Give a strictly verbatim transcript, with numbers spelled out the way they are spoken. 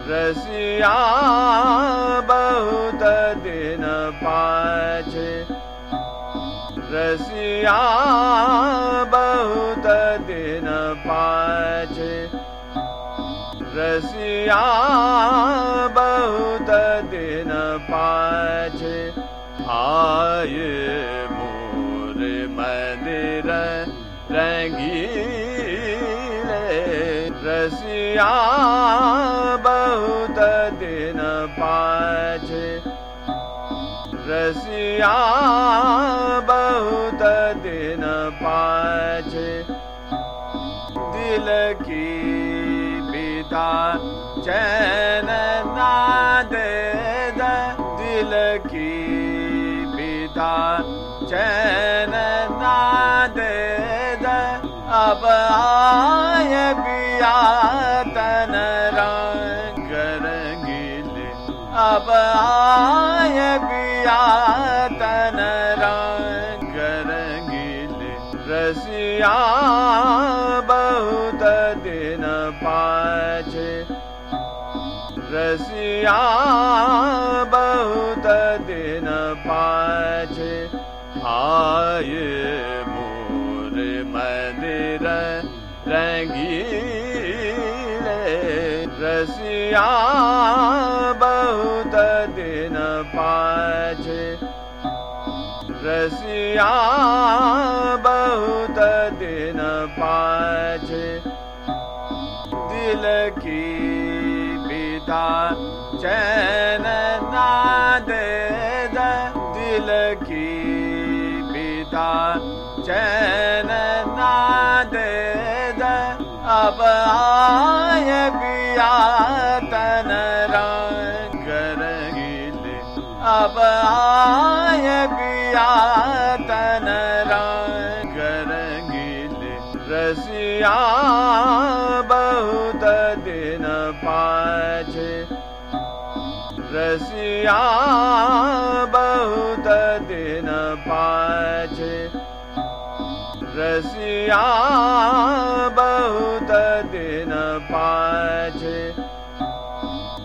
रसिया बहुत दिन पाछे, रसिया बहुत दिन पाछे, रसिया बहुत दिन पाछे आए मोर मंदिर रंगीले। रसिया बहुत दिन पाछे, रसिया बहुत दिन पाछे दिल की बिदा चैन ना दे द, दिल की बिदा चैन ना दे द। अब आए पिया तन रंग रंगीले, अब आए पिया तन रंग रंगीले। रसिया बहुत दिन पाछे, रसिया बहुत दिन पाछे आए मोर मंदिर रंगीले। रसिया बहुत दिन पाछे, रसिया बहुत दिन पाछे दिल की बिदा चैन ना दे द, दिल की बिदा चैन ना दे द। अब आए पिया तन रंग रंगीले, अब आए पिया तन रंग रंगीले। रसिया बहुत दिन पाछे, रसिया बहुत दिन पाछे, रसिया बहुत